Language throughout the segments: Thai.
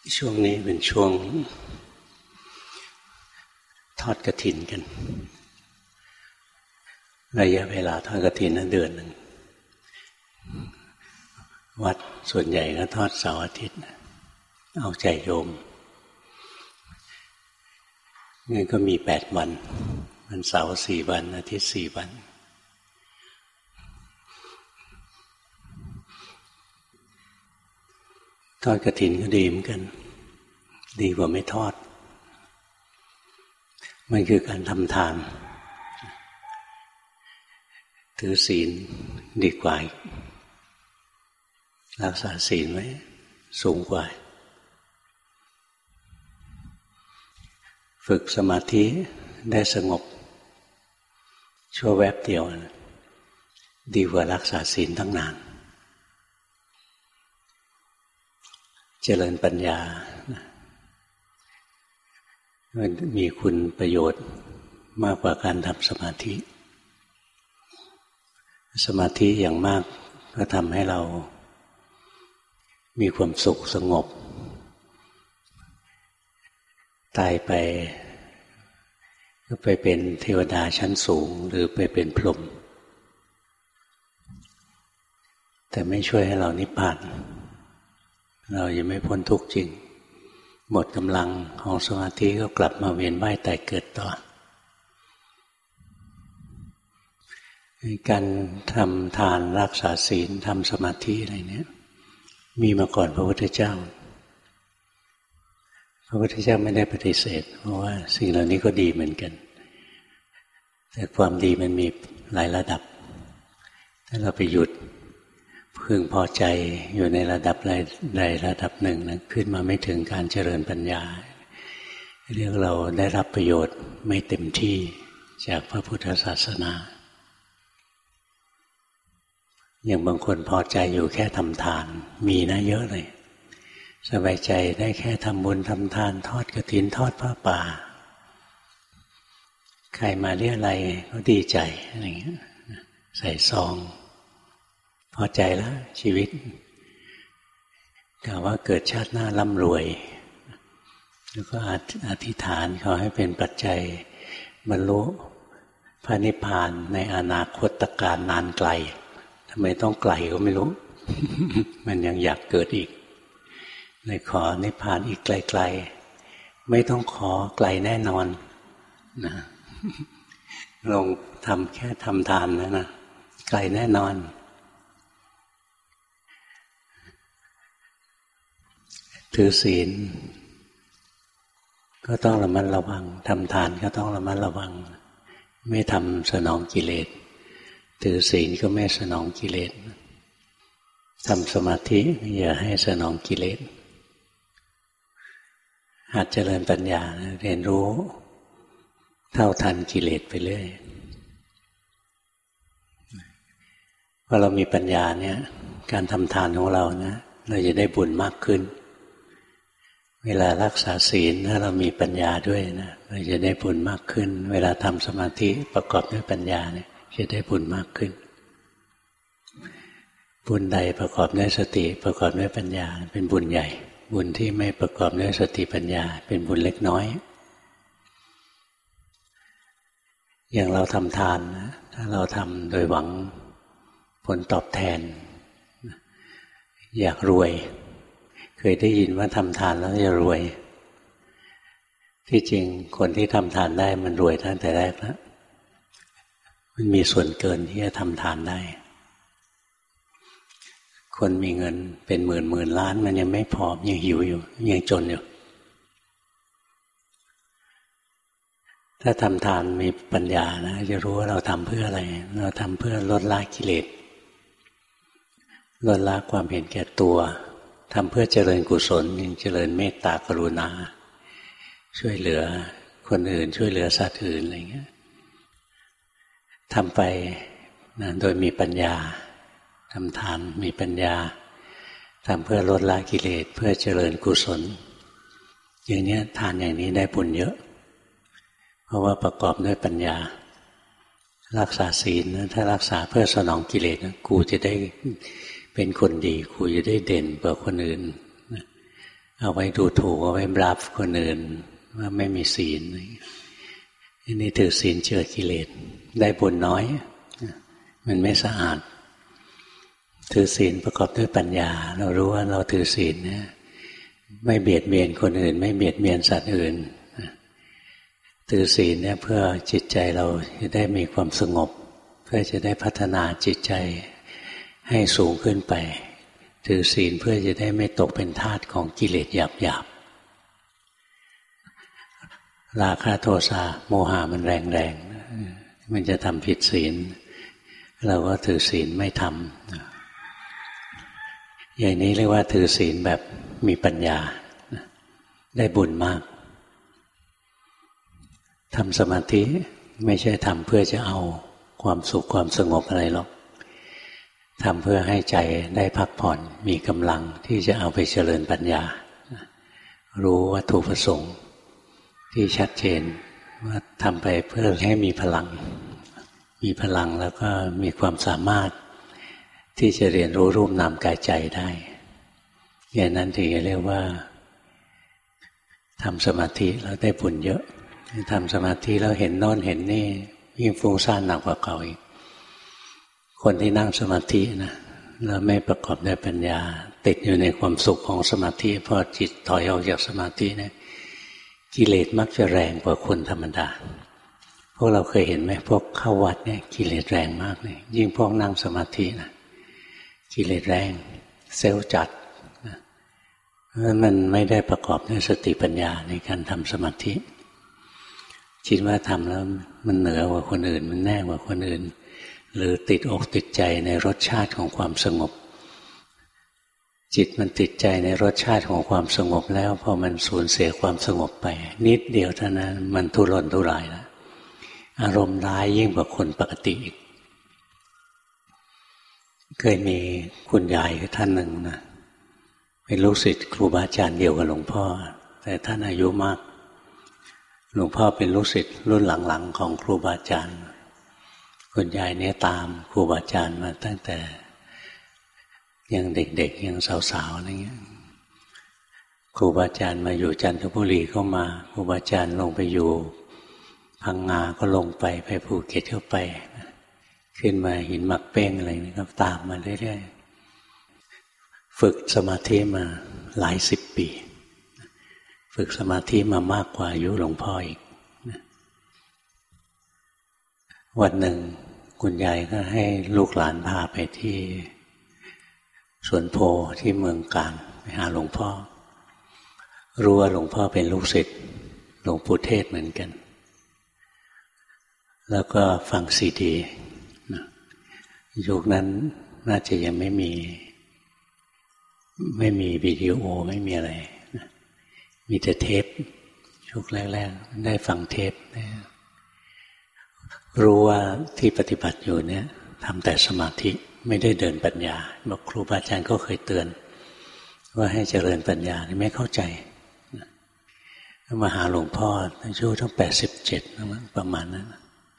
ช่วงนี้เป็นช่วงทอดกฐินกันระยะเวลาทอดกฐินนั้นเดือนหนึ่งวัดส่วนใหญ่ก็ทอดเสาร์อาทิตย์เอาใจโยมงั้นก็มี8 วันวันเสาร์4 วันอาทิตย์4 วันทอดกฐินก็ดีเหมือนกันดีกว่าไม่ทอดมันคือการทำทานถือศีลดีกว่ารักษาศีลไว้สูงกว่าฝึกสมาธิได้สงบชั่วแวบเดียวดีกว่ารักษาศีลตั้งนานเจริญปัญญามันมีคุณประโยชน์มากกว่าการทำสมาธิสมาธิอย่างมากก็ทำให้เรามีความสุขสงบตายไปก็ไปเป็นเทวดาชั้นสูงหรือไปเป็นพรหมแต่ไม่ช่วยให้เรานิพพานเรายังไม่พ้นทุกข์จริงหมดกำลังของสมาธิก็กลับมาเวียนว่ายตายเกิดต่อการทำทานรักษาศีลทำสมาธิอะไรเนี้ยมีมาก่อนพระพุทธเจ้าพระพุทธเจ้าไม่ได้ปฏิเสธเพราะว่าสิ่งเหล่านี้ก็ดีเหมือนกันแต่ความดีมันมีหลายระดับถ้าเราไปหยุดพึงพอใจอยู่ในระดับใดระดับหนึ่งนะขึ้นมาไม่ถึงการเจริญปัญญาเรียกเราได้รับประโยชน์ไม่เต็มที่จากพระพุทธศาสนาอย่างบางคนพอใจอยู่แค่ทำทานมีนะเยอะเลยสบายใจได้แค่ทำบุญทำทานทอดกฐินทอดผ้าป่าใครมาเรียกอะไรก็ดีใจอะไรอย่างเงี้ยใส่ซองพอใจแล้วชีวิตกล่าวว่าเกิดชาติหน้าร่ำรวยแล้วก็อธิษฐานขอให้เป็นปัจจัยบรรลุพระนิพพานในอนาคตการนานไกลทำไมต้องไกลก็ไม่รู้ มันยังอยากเกิดอีกเลยขอนิพพานอีกไกลๆไม่ต้องขอไกลแน่นอนนะ ลงทำแค่ทำทานนะไกลแน่นอนถือศีลก็ต้องระมัดระวังทำทานก็ต้องระมัดระวังไม่ทำสนองกิเลสถือศีลก็ไม่สนองกิเลสทำสมาธิอย่าให้สนองกิเลสหัดเจริญปัญญาเรียนรู้เท่าทันกิเลสไปเรื่อยพอเรามีปัญญาเนี่ยการทำทานของเรานะเราจะได้บุญมากขึ้นเวลารักษาศีลถ้าเรามีปัญญาด้วยนะเราจะได้บุญมากขึ้นเวลาทำสมาธิประกอบด้วยปัญญาเนี่ยจะได้บุญมากขึ้นบุญใดประกอบด้วยสติประกอบด้วยปัญญาเป็นบุญใหญ่บุญที่ไม่ประกอบด้วยสติปัญญาเป็นบุญเล็กน้อยอย่างเราทำทานนะถ้าเราทำโดยหวังผลตอบแทนอยากรวยเคยได้ยินว่าทำทานแล้วจะรวยที่จริงคนที่ทำทานได้มันรวยตั้งแต่แรกแล้วมันมีส่วนเกินที่จะทำทานได้คนมีเงินเป็นหมื่นล้านมันยังไม่พอยังหิวอยู่ยังจนอยู่ถ้าทำทานมีปัญญานะจะรู้ว่าเราทำเพื่ออะไรเราทำเพื่อลดละกิเลสลดละความเห็นแก่ตัวทำเพื่อเจริญกุศลเจริญเมตตากรุณาช่วยเหลือคนอื่นช่วยเหลือสัตว์อื่นอะไรเงี้ยทำไปนะโดยมีปัญญาทำทานมีปัญญาทำเพื่อลดละกิเลสเพื่อเจริญกุศลอย่างนี้ทานอย่างนี้ได้บุญเยอะเพราะว่าประกอบด้วยปัญญารักษาศีลนะถ้ารักษาเพื่อสนองกิเลสนะกูจะได้เป็นคนดีกูจะได้เด่นกว่าคนอื่นเอาไว้ดูถูกเอาไว้บลัฟคนอื่นว่าไม่มีศีลนี่ถือศีลเจือกิเลสได้บุญน้อยมันไม่สะอาดถือศีลประกอบด้วยปัญญาเรารู้ว่าเราถือศีลเนี่ยไม่เบียดเบียนคนอื่นไม่เบียดเบียนสัตว์อื่นถือศีลเนี่ยเพื่อจิตใจเราจะได้มีความสงบเพื่อจะได้พัฒนาจิตใจให้สูงขึ้นไปถือศีลเพื่อจะได้ไม่ตกเป็นทาสของกิเลสหยาบๆราคะโทสะโมหะมันแรงๆมันจะทำผิดศีลเราก็ถือศีลไม่ทำอย่างนี้เรียกว่าถือศีลแบบมีปัญญาได้บุญมากทำสมาธิไม่ใช่ทำเพื่อจะเอาความสุขความสงบอะไรหรอกทำเพื่อให้ใจได้พักผ่อนมีกำลังที่จะเอาไปเจริญปัญญารู้วัตถุประสงค์ที่ชัดเจนว่าทำไปเพื่อให้มีพลังแล้วก็มีความสามารถที่จะเรียนรู้รูปนามกายใจได้อย่างนั้นถึงจะเรียกว่าทำสมาธิแล้วได้บุญเยอะทำสมาธิแล้วเห็นโน่นเห็นนี่ยิ่งฟุ้งซ่านหนักกว่าเก่าอีกคนที่นั่งสมาธินะแล้วไม่ประกอบด้วยปัญญาติดอยู่ในความสุขของสมาธิพอจิตถอยออกจากสมาธิเนี่ยกิเลสมักจะแรงกว่าคนธรรมดาพวกเราเคยเห็นไหมพวกเข้าวัดเนี่ยกิเลสแรงมากเลยยิ่งพวกนั่งสมาธินะกิเลสแรงเซลล์จัดนะมันไม่ได้ประกอบด้วยสติปัญญาในการทำสมาธิคิดว่าทำแล้วมันเหนือกว่าคนอื่นมันแน่กว่าคนอื่นหรือติดอกติดใจในรสชาติของความสงบจิตมันติดใจในรสชาติของความสงบแล้วพอมันสูญเสียความสงบไปนิดเดียวเท่านั้นมันทุรนทุรายแล้วอารมณ์ร้ายยิ่งกว่าคนปกติอีกเคยมีคุณยายท่านหนึ่งนะเป็นลูกศิษย์ครูบาอาจารย์เดียวกับหลวงพ่อแต่ท่านอายุมากหลวงพ่อเป็นลูกศิษย์รุ่นหลังๆของครูบาอาจารย์คุณยายเนี่ยตามครูบาอาจารย์มาตั้งแต่ยังเด็กๆยังสาวๆอะไรเงี้ยครูบาอาจารย์มาอยู่จันทบุรีก็มาครูบาอาจารย์ลงไปอยู่พังงาก็ลงไปภูเก็ตก็ไปขึ้นมาหินหมักเป้งอะไรนี่ก็ตามมาเรื่อยๆฝึกสมาธิมาหลายสิบปีฝึกสมาธิมามากกว่าอายุหลวงพ่ออีกวันหนึ่งคุณยายก็ให้ลูกหลานพาไปที่สวนโพที่เมืองกาญไปหาหลวงพ่อรู้ว่าหลวงพ่อเป็นลูกศิษย์หลวงปู่เทศเหมือนกันแล้วก็ฟังซีดียุคนั้นน่าจะยังไม่มีวิดีโอไม่มีอะไรมีแต่เทปยุคแรกๆได้ฟังเทปรู้ว่าที่ปฏิบัติอยู่เนี่ยทำแต่สมาธิไม่ได้เดินปัญญาบอกครูบาอาจารย์ก็เคยเตือนว่าให้เจริญปัญญาไม่เข้าใจมาหาหลวงพ่ออายุตั้ง87ประมาณนั้น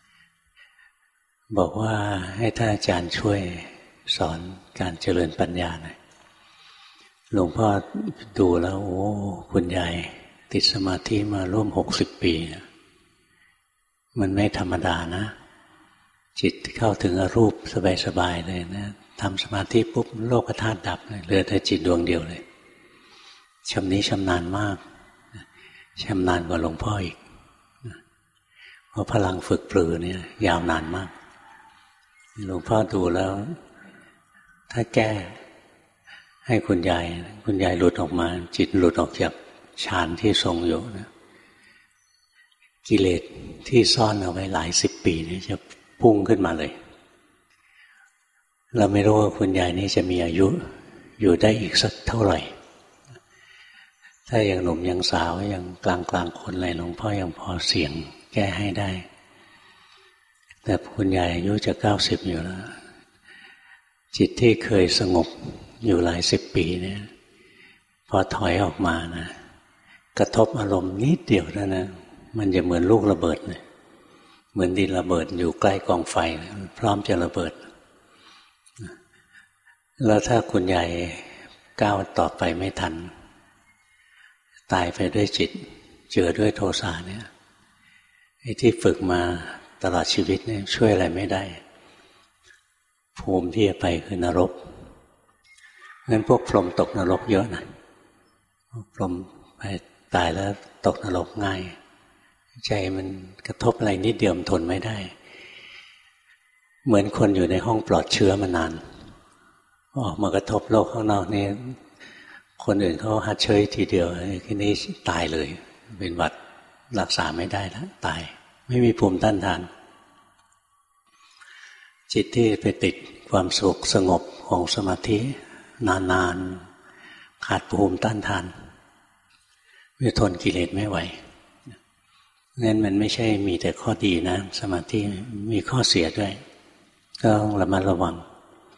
บอกว่าให้ท่านอาจารย์ช่วยสอนการเจริญปัญญาหน่อยหลวงพ่อดูแล้วโอ้คุณยายติดสมาธิมาร่วม60 ปีมันไม่ธรรมดานะจิตเข้าถึงอรูปสบายๆเลยนะทำสมาธิปุ๊บโลกธาตุดับเลยเหลือแต่จิตดวงเดียวเลยชำนาญมากชำนาญกว่าหลวงพ่ออีกเพราะพลังฝึกปรือเนี่ยยาวนานมากหลวงพ่อดูแล้วถ้าแก้ให้คุณยายหลุดออกมาจิตหลุดออกจากฌานที่ทรงอยู่นะกิเลสที่ซ่อนเอาไว้หลายสิบปีนี่จะพุ่งขึ้นมาเลยเราไม่รู้ว่าคุณยายนี้จะมีอายุอยู่ได้อีกสักเท่าไหร่ถ้ายังหนุ่มยังสาวยังกลางคนอะไรหลวงพ่อยังพอเสี่ยงแก้ให้ได้แต่คุณยายอายุจะ90อยู่แล้วจิตที่เคยสงบอยู่หลายสิบปีเนี่ยพอถอยออกมานะกระทบอารมณ์นิดเดียวแล้วนะมันจะเหมือนลูกระเบิดเลยเหมือนดินระเบิดอยู่ใกล้กองไฟพร้อมจะระเบิดแล้วถ้าคุณยายก้าวต่อไปไม่ทันตายไปด้วยจิตเจือด้วยโทสะเนี่ยไอ้ที่ฝึกมาตลอดชีวิตเนี่ยช่วยอะไรไม่ได้ภูมิที่จะไปคือนรกงั้นพวกพรหมตกนรกเยอะนะพรหมไปตายแล้วตกนรกง่ายใจมันกระทบอะไรนิดเดียวมันทนไม่ได้เหมือนคนอยู่ในห้องปลอดเชื้อมานานออกมากระทบโลกข้างนอกนี่คนอื่นเขาหัดเชยทีเดียวทีนี้ตายเลยเป็นหวัดรักษาไม่ได้แล้วตายไม่มีภูมิต้านทานจิตที่ไปติดความสุขสงบของสมาธินานๆขาดภูมิต้านทานไม่ทนกิเลสไม่ไหวงั้นมันไม่ใช่มีแต่ข้อดีนะสมาธิมีข้อเสียด้วยก็ต้องระมัดระวัง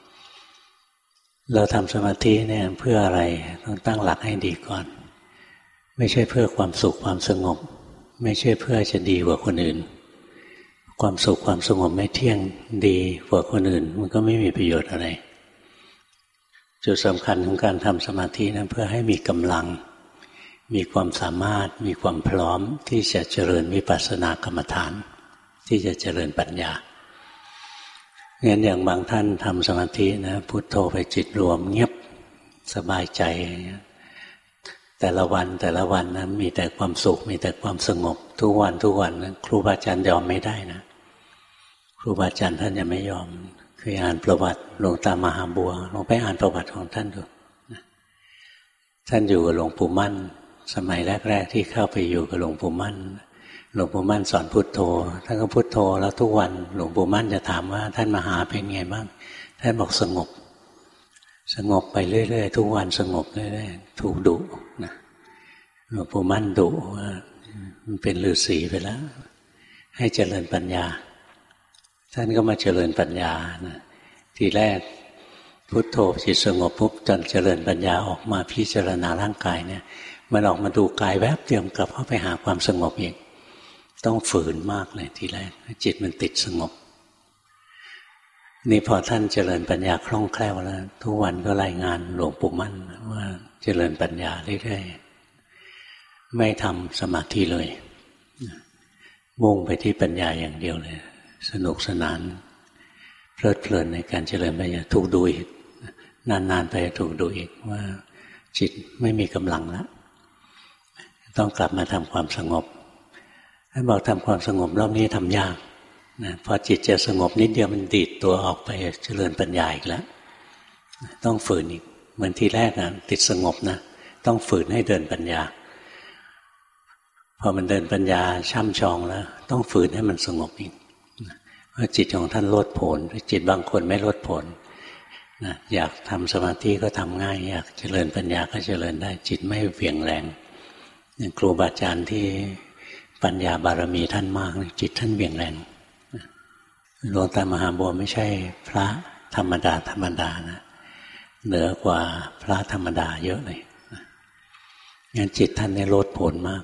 เราทำสมาธิเนี่ยเพื่ออะไรต้องตั้งหลักให้ดีก่อนไม่ใช่เพื่อความสุขความสงบไม่ใช่เพื่อจะดีกว่าคนอื่นความสุขความสงบไม่เที่ยงดีกว่าคนอื่นมันก็ไม่มีประโยชน์อะไรจุดสำคัญของการทำสมาธินั้นเพื่อให้มีกำลังมีความสามารถมีความพร้อมที่จะเจริญวิปัสสนากรรมฐานที่จะเจริญปัญญางั้นอย่างบางท่านทำสมาธินะพุทโธไปจิตรวมเงียบสบายใจแต่ละวันนะมีแต่ความสุขมีแต่ความสงบทุกวันนะครูบาอาจารย์ยอมไม่ได้นะครูบาอาจารย์ท่านจะไม่ยอมเคยอ่านประวัติหลวงตามหาบัวลองไปอ่านประวัติของท่านดูท่านอยู่กับหลวงปู่มั่นสมัยแรกๆที่เข้าไปอยู่กับหลวงปู่มั่นหลวงปู่มั่นสอนพุทโธท่านก็พุทโธแล้วทุกวันหลวงปู่มั่นจะถามว่าท่านมาหาเป็นไงบ้างท่านบอกสงบไปเรื่อยๆทุกวันสงบเรื่อยๆถูกดุนะหลวงปู่มั่นดุว่ามันเป็นฤาษีไปแล้วให้เจริญปัญญาท่านก็มาเจริญปัญญานะทีแรกพุทโธจิตสงบปุ๊บจนเจริญปัญญาออกมาพิจารณาร่างกายเนี่ยมันออกมาดูกายแวบเดียวกลับเข้าไปหาความสงบอีกต้องฝืนมากเลยทีแรกจิตมันติดสงบนี่พอท่านเจริญปัญญาคล่องแคล่วแล้วทุกวันก็รายงานหลวงปู่มั่นว่าเจริญปัญญาเรื่อยๆไม่ทำสมาธิเลยมุ่งไปที่ปัญญาอย่างเดียวเลยสนุกสนานเพลิดเพลินในการเจริญปัญญาถูกดูอีกนานๆไปถูกดูอีกว่าจิตไม่มีกำลังแล้วต้องกลับมาทำความสงบท่านบอกทำความสงบรอบนี้ทำยากนะพอจิตจะสงบนิดเดียวมันดีดตัวออกไปเจริญปัญญาอีกแล้วต้องฝืนอีกเหมือนทีแรกนะติดสงบนะต้องฝืนให้เดินปัญญาพอมันเดินปัญญาช่ำชองแล้วต้องฝืนให้มันสงบอีกเพราะจิตของท่านโลดโผนจิตบางคนไม่โลดโผนนะอยากทำสมาธิก็ทำง่ายอยากเจริญปัญญาก็เจริญได้จิตไม่เหวี่ยงแรงอย่างครูบาอาจารย์ที่ปัญญาบารมีท่านมากจิตท่านเหวี่ยงแรงหลวงตามหาบัวไม่ใช่พระธรรมดานะเหนือกว่าพระธรรมดาเยอะเลยงั้นจิตท่านเนี่ยโลดโผนมาก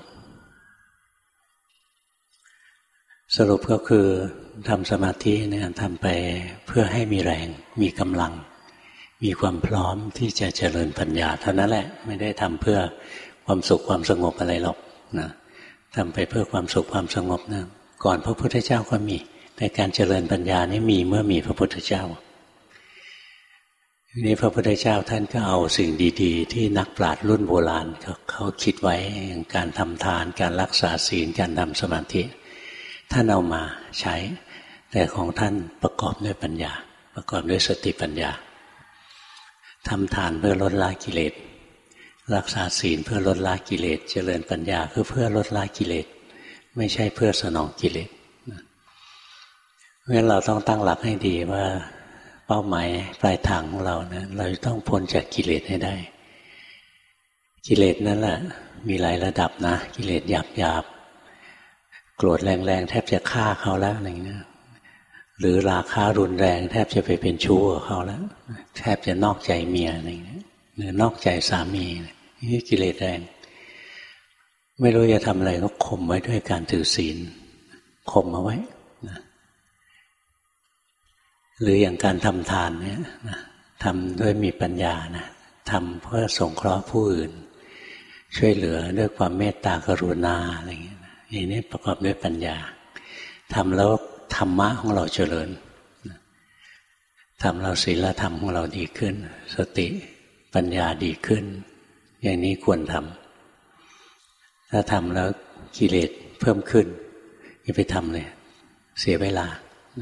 สรุปก็คือทำสมาธิเนี่ยทำไปเพื่อให้มีแรงมีกำลังมีความพร้อมที่จะเจริญปัญญาเท่านั้นแหละไม่ได้ทำเพื่อความสุขความสงบอะไรหรอกนะทำไปเพื่อความสุขความสงบนะก่อนพระพุทธเจ้าก็มีแต่การเจริญปัญญานี่มีเมื่อมีพระพุทธเจ้าทีนี้พระพุทธเจ้าท่านก็เอาสิ่งดีๆที่นักปราชญ์รุ่นโบราณเขาคิดไว้อย่างการทำทานการรักษาศีลการทำสมาธิท่านเอามาใช้แต่ของท่านประกอบด้วยปัญญาประกอบด้วยสติปัญญาทำทานเพื่อลดละกิเลสรักษาศีลเพื่อลดละกิเลสเจริญปัญญาคือเพื่อลดละกิเลสไม่ใช่เพื่อสนองกิเลสเพราะฉะนั้นเราต้องตั้งหลักให้ดีว่าเป้าหมายปลายทางของเรานะเราต้องพ้นจากกิเลสให้ได้กิเลสนั่นแหละมีหลายระดับนะกิเลสหยาบโกรธแรงๆแทบจะฆ่าเขาแล้วอะไรเงี้ยหรือราคะรุนแรงแทบจะไปเป็นชู้กับเขาแล้วแทบจะนอกใจเมียอะไรเงี้ยหรือนอกใจสามีนี่กิเลสแรงไม่รู้จะทำอะไรก็ข่มไว้ด้วยการถือศีลข่มเอาไว้นะหรืออย่างการทำทานเนี่ยนะทำด้วยมีปัญญานะทำเพื่อสงเคราะห์ผู้อื่นช่วยเหลือด้วยความเมตตากรุณาอะไรอย่างเงี้ยอย่างนี้ประกอบด้วยปัญญาทำแล้วธรรมะของเราเจริญทำเราศีลธรรมของเราดีขึ้นสติปัญญาดีขึ้นอย่างนี้ควรทำถ้าทำแล้วกิเลสเพิ่มขึ้นอย่าไปทำเลยเสียเวลา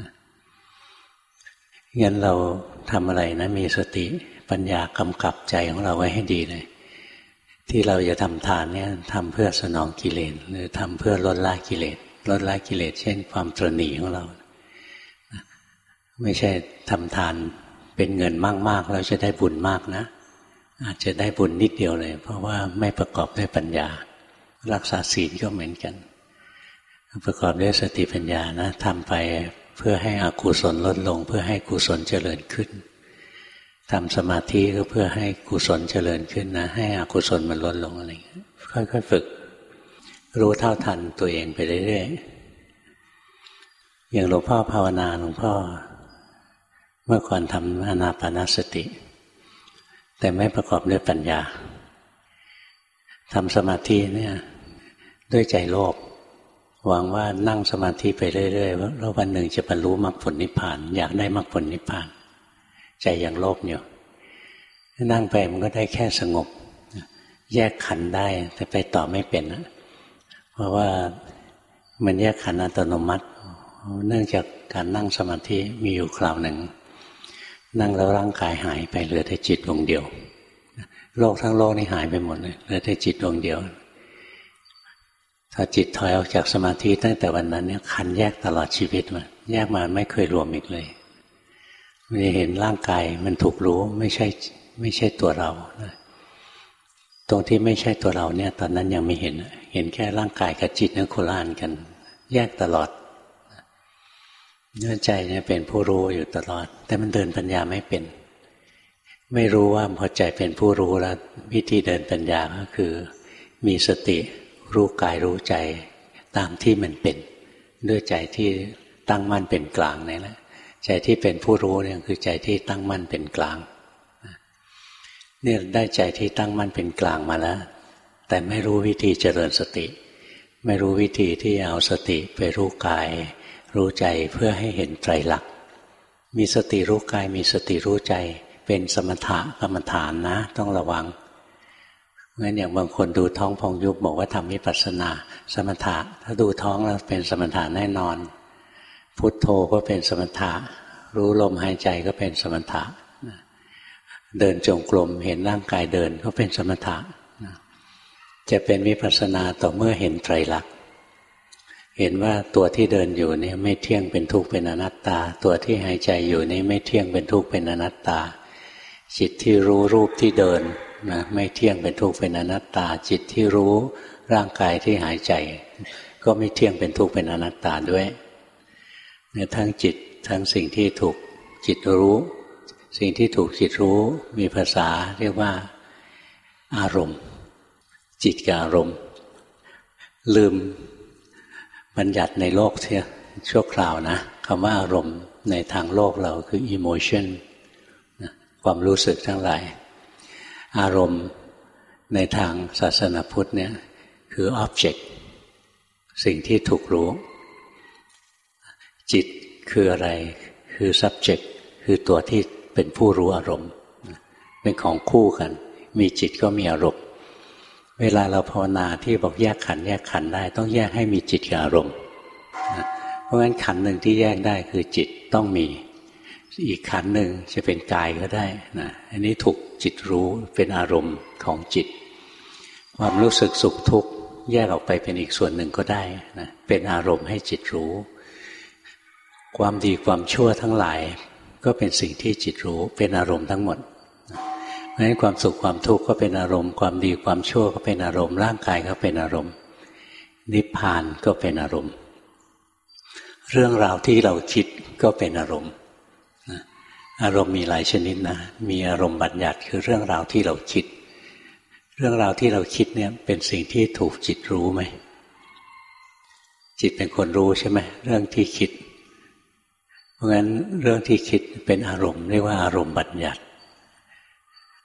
งั้นเราทำอะไรนะมีสติปัญญากำกับใจของเราไว้ให้ดีเลยที่เราจะทำทานเนี่ยทำเพื่อสนองกิเลสหรือทำเพื่อลดละกิเลสลดละกิเลสเช่นความตระหนี่ของเราไม่ใช่ทำทานเป็นเงินมากๆแล้วจะได้บุญมากนะอาจจะได้บุญนิดเดียวเลยเพราะว่าไม่ประกอบด้วยปัญญารักษาศีลก็เหมือนกันประกอบด้วยสติปัญญานะทำไปเพื่อให้อกุศลลดลงเพื่อให้กุศลเจริญขึ้นทำสมาธิก็เพื่อให้กุศลเจริญขึ้นนะให้อกุศลมันลดลงอะไรอย่างเงี้ยค่อยๆฝึกรู้เท่าทันตัวเองไปเรื่อยๆอย่างหลวงพ่อภาวนาหลวงพ่อเมื่อก่อนทำอานาปานสติแต่ไม่ประกอบด้วยปัญญาทำสมาธิเนี่ยด้วยใจโลภหวังว่านั่งสมาธิไปเรื่อยๆแล้ววันหนึ่งจะบรรลุมรรคผลนิพพานอยากได้มรรคผลนิพพานใจยังโลภอยู่นั่งไปมันก็ได้แค่สงบแยกขันธ์ได้แต่ไปต่อไม่เป็นนะเพราะว่ามันแยกขันธ์อัตโนมัติเนื่องจากการนั่งสมาธิมีอยู่คราวหนึ่งนั่งแล้วร่างกายหายไปเหลือแต่จิตดวงเดียวโลกทั้งโลกนี่หายไปหมดเลยเหลือแต่จิตดวงเดียวถ้าจิตถอยออกจากสมาธิตั้งแต่วันนั้นเนี่ยขันธ์แยกตลอดชีวิตมันแยกมาไม่เคยรวมอีกเลยมันเห็นร่างกายมันถูกรู้ไม่ใช่ตัวเราตรงที่ไม่ใช่ตัวเราเนี่ยตอนนั้นยังไม่เห็นแค่ร่างกายกับจิตนั้นโคละอันกันแยกตลอดเนื้อใจเนี่ยเป็นผู้รู้อยู่ตลอดแต่มันเดินปัญญาไม่เป็นไม่รู้ว่าพอใจเป็นผู้รู้แล้ววิธีเดินปัญญาก็คือมีสติรู้กายรู้ใจตามที่มันเป็นด้วยใจที่ตั้งมั่นเป็นกลางนี่แหละใจที่เป็นผู้รู้เนี่ยคือใจที่ตั้งมั่นเป็นกลางเนี่ยได้ใจที่ตั้งมั่นเป็นกลางมาแล้วแต่ไม่รู้วิธีเจริญสติไม่รู้วิธีที่เอาสติไปรู้กายรู้ใจเพื่อให้เห็นไตรลักษณ์มีสติรู้กายมีสติรู้ใจเป็นสมถะกรรมฐานนะต้องระวังงั้นอย่างบางคนดูท้องพองยุบบอกว่าทำวิปัสสนาสมถะถ้าดูท้องแล้วเป็นสมถะแน่นอนพุทโธก็เป็นสมถะรู้ลมหายใจก็เป็นสมถะเดินจงกรมเห็นร่างกายเดินก็เป็นสมถะจะเป็นวิปัสสนาต่อเมื่อเห็นไตรลักษณ์เห็นว่าตัวที่เดินอยู่นี่ไม่เที่ยงเป็นทุกข์เป็นอนัตตาตัวที่หายใจอยู่นี่ไม่เที่ยงเป็นทุกข์เป็นอนัตตาจิตที่รู้รูปที่เดินนะไม่เที่ยงเป็นทุกข์เป็นอนัตตาจิตที่รู้ร่างกายที่หายใจก็ไม่เที่ยงเป็นทุกข์เป็นอนัตตาด้วยเนี่ยทั้งจิตทั้งสิ่งที่ถูกจิตรู้สิ่งที่ถูกจิตรู้มีภาษาเรียกว่าอารมณ์จิตกับอารมณ์ลืมบัญญัติในโลกเสียชั่วคราวนะคำว่าอารมณ์ในทางโลกเราคือ emotion ความรู้สึกทั้งหลายอารมณ์ในทางศาสนาพุทธเนี่ยคือ object สิ่งที่ถูกรู้จิตคืออะไรคือ subject คือตัวที่เป็นผู้รู้อารมณ์เป็นของคู่กันมีจิตก็มีอารมณ์เวลาเราภาวนาที่บอกแยกขันธ์ได้ต้องแยกให้มีจิตกับอารมณ์เพราะงั้นขันธ์หนึ่งที่แยกได้คือจิตต้องมีอีกขันธ์หนึ่งจะเป็นกายก็ได้นะอันนี้ถูกจิตรู้เป็นอารมณ์ของจิตความรู้สึกสุขทุกข์แยกออกไปเป็นอีกส่วนหนึ่งก็ได้นะเป็นอารมณ์ให้จิตรู้ความดีความชั่วทั้งหลายก็เป็นสิ่งที่จิตรู้เป็นอารมณ์ทั้งหมดเพราะฉะนั้นความสุขความทุกข์ก็เป็นอารมณ์ความดีความชั่วก็เป็นอารมณ์ร่างกายก็เป็นอารมณ์นิพพานก็เป็นอารมณ์เรื่องราวที่เราคิดก็เป็นอารมณ์อารมณ์มีหลายชนิดนะมีอารมณ์บัญญัติคือเรื่องราวที่เราคิดเรื่องราวที่เราคิดเนี่ยเป็นสิ่งที่ถูกจิตรู้ไหมจิตเป็นคนรู้ใช่ไหมเรื่องที่คิดเพราะงั้นเรื่องที่คิดเป็นอารมณ์เรียกว่าอารมณ์บัญญัติ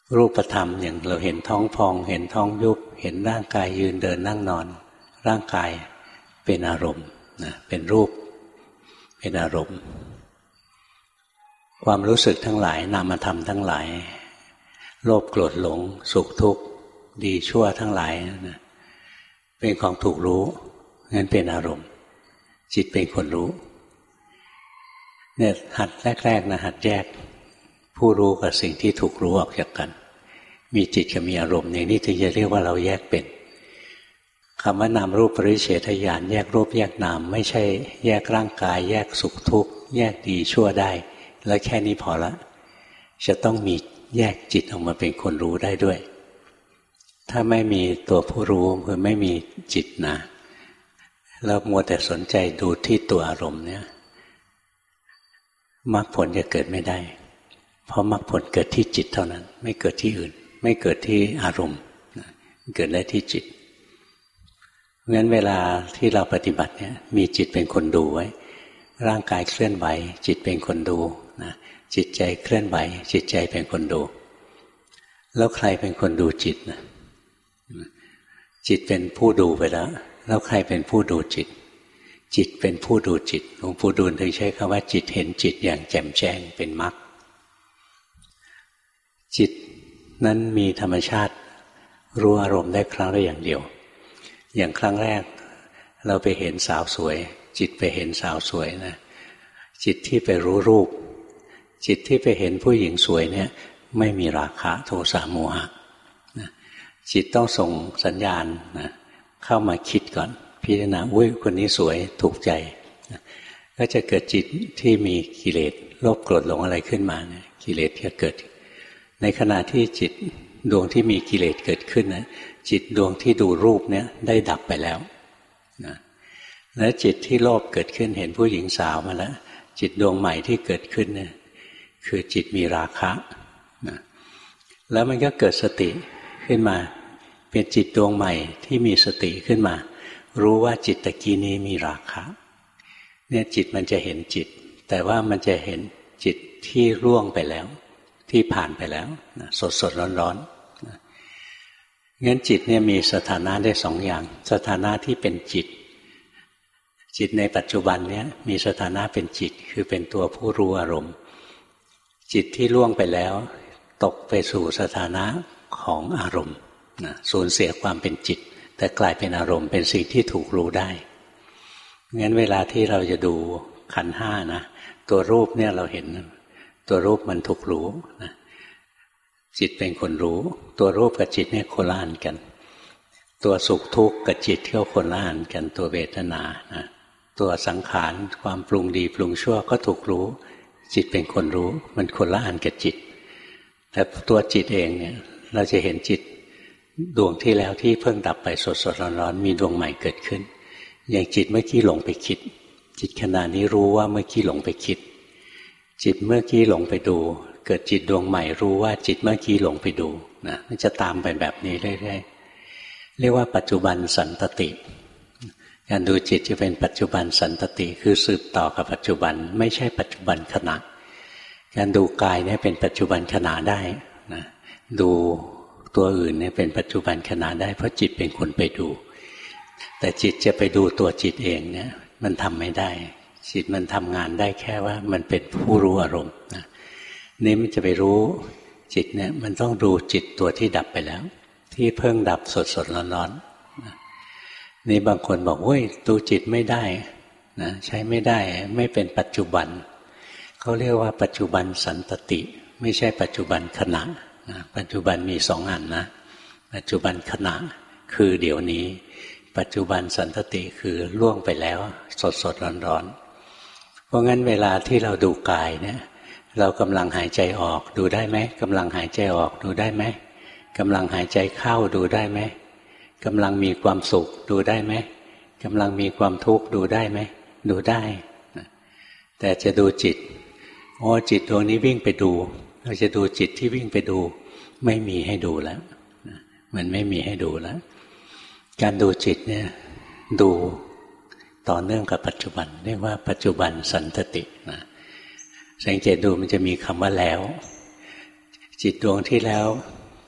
รูปธรรมอย่างเราเห็นท้องพองเห็นท้องยุบเห็นร่างกายยืนเดินนั่งนอนร่างกายเป็นอารมณ์นะเป็นรูปเป็นอารมณ์ความรู้สึกทั้งหลายนามธรรมทั้งหลายโลภโกรธหลงสุขทุกข์ดีชั่วทั้งหลายนะเป็นของถูกรู้งั้นเป็นอารมณ์จิตเป็นคนรู้เนี่ยหัดแรกๆนะหัดแยกผู้รู้กับสิ่งที่ถูกรู้ออกจากกันมีจิตกับมีอารมณ์อย่างนี้ถึงจะเรียกว่าเราแยกเป็นคำว่านามรูปปริเฉทญาณแยกรูปแยกนามไม่ใช่แยกร่างกายแยกสุขทุกข์แยกดีชั่วได้แล้วแค่นี้พอละจะต้องมีแยกจิตออกมาเป็นคนรู้ได้ด้วยถ้าไม่มีตัวผู้รู้คือไม่มีจิตนะแล้วมัวแต่สนใจดูที่ตัวอารมณ์เนี่ยมรรคผลจะเกิดไม่ได้เพราะมรรคผลเกิดที่จิตเท่านั้นไม่เกิดที่อื่นไม่เกิดที่อารมณ์เกิดได้ที่จิตงั้นเวลาที่เราปฏิบัติเนี่ยมีจิตเป็นคนดูไว้ร่างกายเคลื่อนไหวจิตเป็นคนดูนะจิตใจเคลื่อนไหวจิตใจเป็นคนดูแล้วใครเป็นคนดูจิตนะจิตเป็นผู้ดูไปแล้วใครเป็นผู้ดูจิตจิตเป็นผู้ดูจิตหลวงปู่ดูลย์ถึงใช้คำว่าจิตเห็นจิตอย่างแจ่มแจ้งเป็นมรรคจิตนั้นมีธรรมชาติรู้อารมณ์ได้ครั้งละอย่างเดียวอย่างครั้งแรกเราไปเห็นสาวสวยจิตไปเห็นสาวสวยนะจิตที่ไปรู้รูปจิตที่ไปเห็นผู้หญิงสวยเนี่ยไม่มีราคะโทสะโมหะนะจิตต้องส่งสัญญาณนะเข้ามาคิดก่อนพิจารณาอุ้ยคนนี้สวยถูกใจนะก็จะเกิดจิตที่มีกิเลสโลภโกรธหลงอะไรขึ้นมาเนี่ยกิเลสจะเกิดในขณะที่จิตดวงที่มีกิเลสเกิดขึ้นนะจิตดวงที่ดูรูปเนี่ยได้ดับไปแล้วนะแล้วจิตที่โลภเกิดขึ้นเห็นผู้หญิงสาวมาแล้วจิตดวงใหม่ที่เกิดขึ้นเนี่ยคือจิตมีราคะนะแล้วมันก็เกิดสติขึ้นมาเป็นจิตดวงใหม่ที่มีสติขึ้นมารู้ว่าจิตตะกี้นี้มีราคะเนี่ยจิตมันจะเห็นจิตแต่ว่ามันจะเห็นจิตที่ล่วงไปแล้วที่ผ่านไปแล้วนะสดๆร้อนๆนะงั้นจิตเนี่ยมีสถานะได้สองอย่างสถานะที่เป็นจิตในปัจจุบันเนี่ยมีสถานะเป็นจิตคือเป็นตัวผู้รู้อารมณ์จิตที่ล่วงไปแล้วตกไปสู่สถานะของอารมณ์นะสูญเสียความเป็นจิตแต่กลายเป็นอารมณ์เป็นสิ่งที่ถูกรู้ได้งั้นเวลาที่เราจะดูขันธ์ห้านะตัวรูปเนี่ยเราเห็นตัวรูปมันถูกรู้นะจิตเป็นคนรู้ตัวรูปกับจิตเนี่ยโคละอันกันตัวสุขทุกข์กับจิตก็โคละอันกันตัวเวทนานะตัวสังขารความปรุงดีปรุงชั่วก็ถูกรู้จิตเป็นคนรู้มันคนละอันกับจิตแต่ตัวจิตเองเนี่ยเราจะเห็นจิตดวงที่แล้วที่เพิ่งดับไปสดๆร้อนๆมีดวงใหม่เกิดขึ้นอย่างจิตเมื่อกี้หลงไปคิดจิตขณะนี้รู้ว่าเมื่อกี้หลงไปคิดจิตเมื่อกี้หลงไปดูเกิดจิตดวงใหม่รู้ว่าจิตเมื่อกี้หลงไปดูนะมันจะตามไปแบบนี้เรื่อยๆเรียกว่าปัจจุบันสันตติการดูจิตจะเป็นปัจจุบันสันตติคือสืบต่อกับปัจจุบันไม่ใช่ปัจจุบันขณะการดูกายเนี่ยเป็นปัจจุบันขณะได้นะดูตัวอื่นเนี่ยเป็นปัจจุบันขณะได้เพราะจิตเป็นคนไปดูแต่จิตจะไปดูตัวจิตเองเนี่ยมันทำไม่ได้จิตมันทำงานได้แค่ว่ามันเป็นผู้รู้อารมณ์นะนี่มันจะไปรู้จิตเนี่ยมันต้องดูจิตตัวที่ดับไปแล้วที่เพิ่งดับสดๆร้อนๆนี่บางคนบอกเว้ยดูจิตไม่ได้นะใช้ไม่ได้ไม่เป็นปัจจุบันเขาเรียกว่าปัจจุบันสันตติไม่ใช่ปัจจุบันขณะนะปัจจุบันมีสองอันนะปัจจุบันขณะคือเดี๋ยวนี้ปัจจุบันสันตติคือล่วงไปแล้วสดๆร้อนๆเพราะงั้นเวลาที่เราดูกายเนี่ยเรากำลังหายใจออกดูได้ไหมกำลังหายใจออกดูได้ไหมกำลังหายใจเข้าดูได้ไหมกำลังมีความสุขดูได้ไหมกำลังมีความทุกข์ดูได้ไหมดูได้แต่จะดูจิตจิตดวงนี้วิ่งไปดูเราจะดูจิตที่วิ่งไปดูไม่มีให้ดูแล้วมันไม่มีให้ดูแล้วการดูจิตเนี่ยดูต่อเนื่องกับปัจจุบันเรียกว่าปัจจุบันสันตตินะสังเกตดูมันจะมีคำว่าแล้วจิตดวงที่แล้ว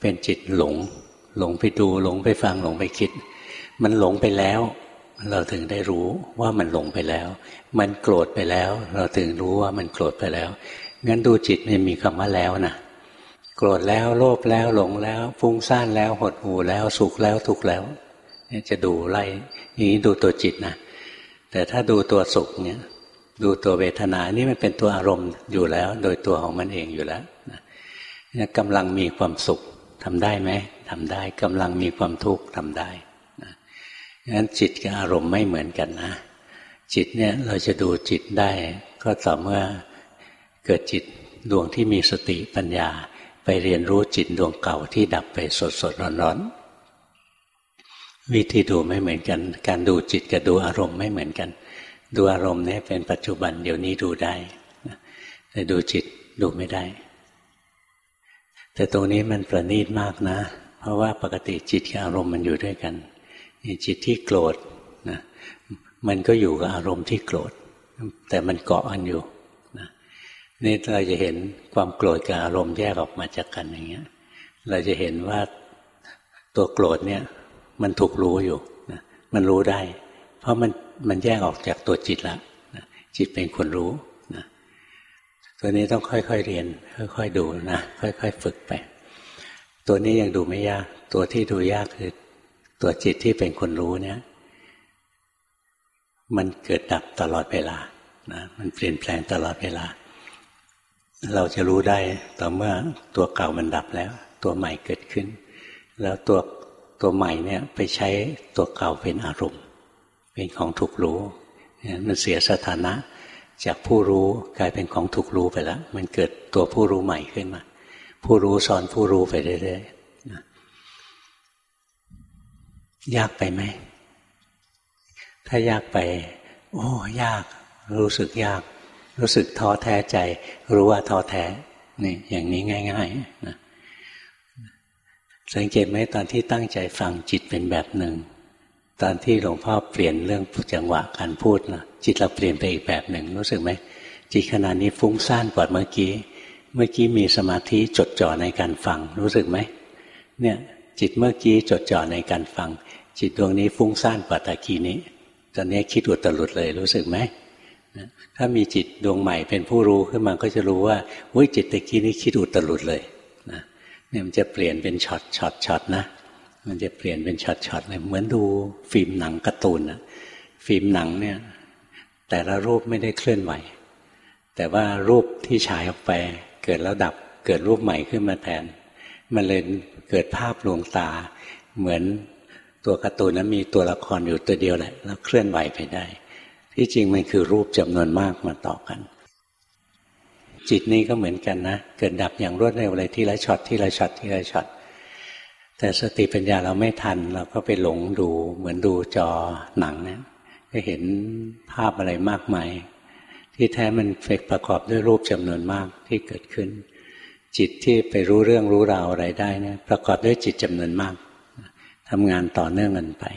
เป็นจิตหลงหลงไปดูหลงไปฟังหลงไปคิดมันหลงไปแล้วเราถึงได้รู้ว่ามันหลงไปแล้วมันโกรธไปแล้วเราถึงรู้ว่ามันโกรธไปแล้วงั้นดูจิตไม่มีคำว่าแล้วนะโกรธแล้วโลภแล้วหลงแล้วฟุ้งซ่านแล้วหดหู่แล้วสุขแล้วทุกข์แล้วนี่จะดูไล่อย่างนี้ดูตัวจิตนะแต่ถ้าดูตัวสุขเนี่ยดูตัวเวทนานี่มันเป็นตัวอารมณ์อยู่แล้วโดยตัวของมันเองอยู่แล้วนะกำลังมีความสุขทำได้ไหมทำได้กำลังมีความทุกข์ทำได้นะงั้นจิตกับอารมณ์ไม่เหมือนกันนะจิตเนี่ยเราจะดูจิตได้ก็ต่อเมื่อเกิดจิตดวงที่มีสติปัญญาไปเรียนรู้จิตดวงเก่าที่ดับไปสดๆร้อนๆวิธีดูไม่เหมือนกันการดูจิตกับดูอารมณ์ไม่เหมือนกันดูอารมณ์เนี่ยเป็นปัจจุบันเดี๋ยวนี้ดูได้แต่ดูจิตดูไม่ได้แต่ตรงนี้มันประณีตมากนะเพราะว่าปกติจิตกับอารมณ์มันอยู่ด้วยกันจิตที่โกรธนะมันก็อยู่กับอารมณ์ที่โกรธแต่มันเกาะกันอยู่นะนี่เราจะเห็นความโกรธกับอารมณ์แยกออกมาจากกันอย่างเงี้ยเราจะเห็นว่าตัวโกรธเนี่ยมันถูกรู้อยู่นะมันรู้ได้เพราะมันแยกออกจากตัวจิตแล้วนะจิตเป็นคนรู้นะตัวนี้ต้องค่อยๆเรียนค่อยๆดูนะค่อยๆฝึกไปตัวนี้ยังดูไม่ยากตัวที่ดูยากคือตัวจิตที่เป็นคนรู้เนี่ยมันเกิดดับตลอดเวลานะมันเปลี่ยนแปลงตลอดเวลาเราจะรู้ได้ต่อเมื่อตัวเก่ามันดับแล้วตัวใหม่เกิดขึ้นแล้วตัวใหม่เนี่ยไปใช้ตัวเก่าเป็นอารมณ์เป็นของถูกรู้มันเสียสถานะจากผู้รู้กลายเป็นของถูกรู้ไปแล้วมันเกิดตัวผู้รู้ใหม่ขึ้นมาผู้รู้สอนผู้รู้ไปเรื่อยๆยากไปไหมถ้ายากไปโอ้ยากรู้สึกยากรู้สึกท้อแท้ใจรู้ว่าท้อแท้นี่อย่างนี้ง่ายๆนะสังเกตไหมตอนที่ตั้งใจฟังจิตเป็นแบบหนึ่งตอนที่หลวงพ่อเปลี่ยนเรื่องจังหวะการพูดนะจิตเราเปลี่ยนไปอีกแบบหนึ่งรู้สึกไหมจิตขณะนี้ฟุ้งซ่านกว่าเมื่อกี้มีสมาธิจดจ่อในการฟังรู้สึกไหมเนี่ยจิตเมื่อกี้จดจ่อในการฟังจิตดวงนี้ฟุ้งซ่านกว่าตะกี้นี้ตอนนี้คิดอุตรุดเลยรู้สึกไหมถ้ามีจิตดวงใหม่เป็นผู้รู้ขึ้นมาก็จะรู้ว่าอุ๊ยจิตตะกี้นี้คิดอุตรุดเลยนะเนี่ยมันจะเปลี่ยนเป็นช็อตนะมันจะเปลี่ยนเป็นช็อตเลยเหมือนดูฟิล์มหนังการ์ตูนนะฟิล์มหนังเนี่ยแต่ละรูปไม่ได้เคลื่อนไหวแต่ว่ารูปที่ฉายออกไปเกิดแล้วดับเกิดรูปใหม่ขึ้นมาแทนมันเลยเกิดภาพลวงตาเหมือนตัวการ์ตูนนั้นมีตัวละครอยู่ตัวเดียวแหละแล้วเคลื่อนไหวไปได้ที่จริงมันคือรูปจำนวนมากมาต่อกันจิตนี้ก็เหมือนกันนะเกิดดับอย่างรวดเร็วเลยทีละช็อตทีละช็อตทีละช็อตแต่สติปัญญาเราไม่ทันเราก็ไปหลงดูเหมือนดูจอหนังเนี่ยก็เห็นภาพอะไรมากมายที่แท้มันประกอบด้วยรูปจำนวนมากที่เกิดขึ้นจิตที่ไปรู้เรื่องรู้ราวอะไรได้เนี่ยประกอบด้วยจิตจำนวนมากทำงานต่อเนื่องกันไป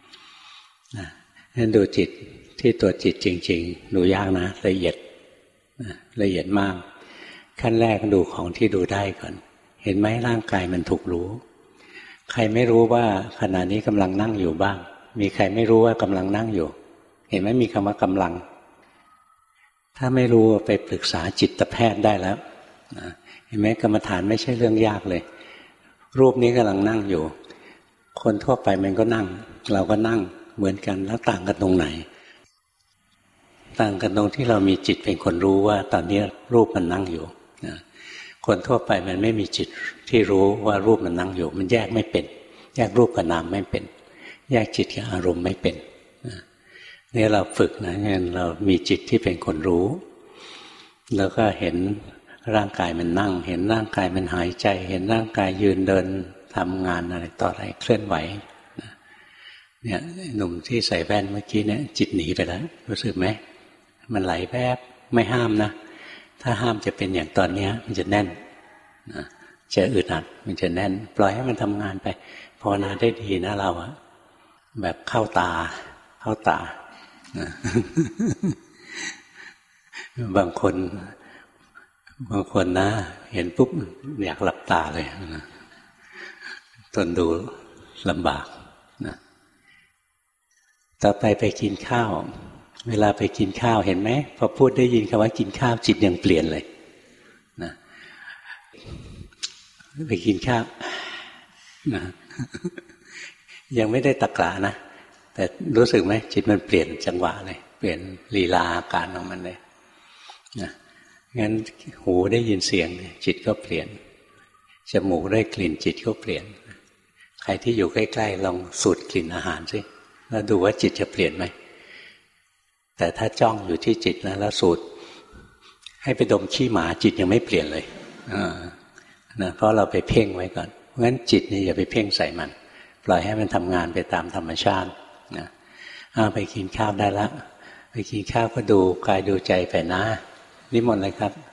นั่นดูจิตที่ตัวจิตจริงๆดูยากนะละเอียดมากขั้นแรกดูของที่ดูได้ก่อนเห็นไหมร่างกายมันถูกรู้ใครไม่รู้ว่าขณะนี้กำลังนั่งอยู่บ้างมีใครไม่รู้ว่ากำลังนั่งอยู่เห็นไหมมีคำว่ากำลังถ้าไม่รู้ไปปรึกษาจิตแพทย์ได้แล้วเห็นไหมกรรมฐานไม่ใช่เรื่องยากเลยรูปนี้กำลังนั่งอยู่คนทั่วไปมันก็นั่งเราก็นั่งเหมือนกันแล้วต่างกันตรงไหนต่างกันตรงที่เรามีจิตเป็นคนรู้ว่าตอนนี้รูปมันนั่งอยู่คนทั่วไปมันไม่มีจิตที่รู้ว่ารูปมันนั่งอยู่มันแยกไม่เป็นแยกรูปกับนามไม่เป็นแยกจิตกับอารมณ์ไม่เป็นนี่เราฝึกนะงั้นเรามีจิตที่เป็นคนรู้แล้วก็เห็นร่างกายมันนั่งเห็นร่างกายมันหายใจเห็นร่างกายยืนเดินทำงานอะไรต่ออะไรเคลื่อนไหวเนี่ยหนุ่มที่ใส่แว่นเมื่อกี้เนี่ยจิตหนีไปแล้วรู้สึกไหมมันไหลแวบไม่ห้ามนะถ้าห้ามจะเป็นอย่างตอนนี้มันจะแน่นจะอึดอัดมันจะแน่นปล่อยให้มันทำงานไปภาวนาได้ดีนะเราอะแบบเข้าตาบางคนนะเห็นปุ๊บอยากหลับตาเลยนะทนดูลำบากนะต่อไปกินข้าวเวลาไปกินข้าวเห็นไหมพอพูดได้ยินคำว่ากินข้าวจิตยังเปลี่ยนเลยนะไปกินข้าวนะยังไม่ได้ตะกละนะแต่รู้สึกไหมจิตมันเปลี่ยนจังหวะเลยเปลี่ยนลีลาอาการของมันเลยนะงั้นหูได้ยินเสียงจิตก็เปลี่ยนจมูกได้กลิ่นจิตก็เปลี่ยนใครที่อยู่ใกล้ๆลองสูดกลิ่นอาหารสิแล้วดูว่าจิตจะเปลี่ยนไหมแต่ถ้าจ้องอยู่ที่จิตแล้วสูดให้ไปดมขี้หมาจิตยังไม่เปลี่ยนเลยนะเพราะเราไปเพ่งไว้ก่อนเพราะงั้นจิตนี่อย่าไปเพ่งใส่มันปล่อยให้มันทำงานไปตามธรรมชาตินะไปกินข้าวได้ละไปกินข้าวก็ดูกายดูใจไปนะนิมนต์เลยครับ